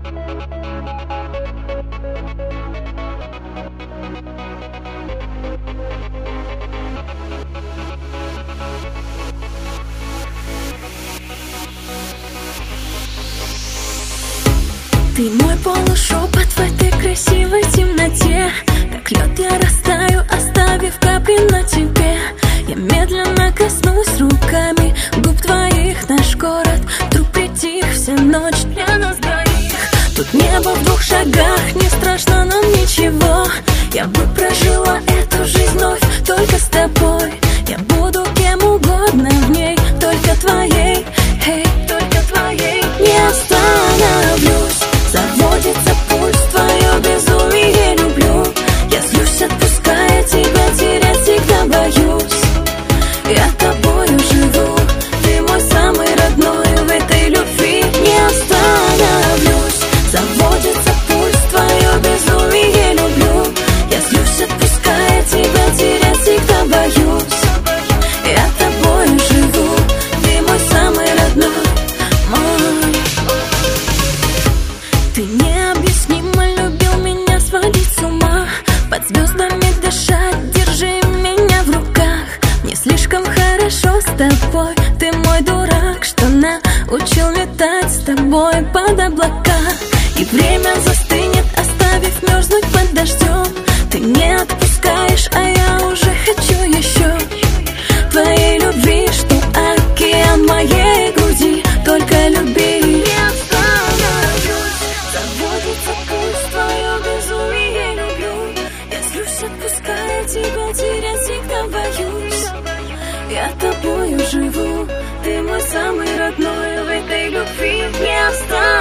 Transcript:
Ты мой полушепот в этой красивой темноте. Как лед я растаю, оставив капли на тебе. Я медленно коснусь руками губ твоих. Наш город вдруг притих, вся ночь для нас двоих. Тут небо в 2 шагах, не страшно нам ничего. Я бы прожила эту жизнь вновь только с тобой. Я буду кем угодно в ней, только твоей, эй, только твоей. Не остановлюсь, заводится пульс, твое безумие люблю. Я злюсь, отпуская тебя, терять всегда боюсь. Я тобою живу, ты мой самый родной в этой любви. Не остановлюсь, заводится пульс, твое безумие люблю. Я злюсь, отпуская тебя, терять всегда боюсь. Я тобою живу, ты мой самый родной, мой. Ты необъяснимо любил меня сводить с ума, под звездами дышать, держи меня в руках. Мне слишком хорошо с тобой, ты мой дурак, что научил летать с тобой под облака. И время застынет, оставив мерзнуть под дождем. Ты не отпускаешь, а я уже хочу еще твоей любви, что океан моей груди, только люби. Не остановлюсь, заводится пульс, твое безумие люблю. Я злюсь, отпуская тебя, терять всегда боюсь. Я тобою живу, ты мой самый родной в этой любви. Не остановлюсь.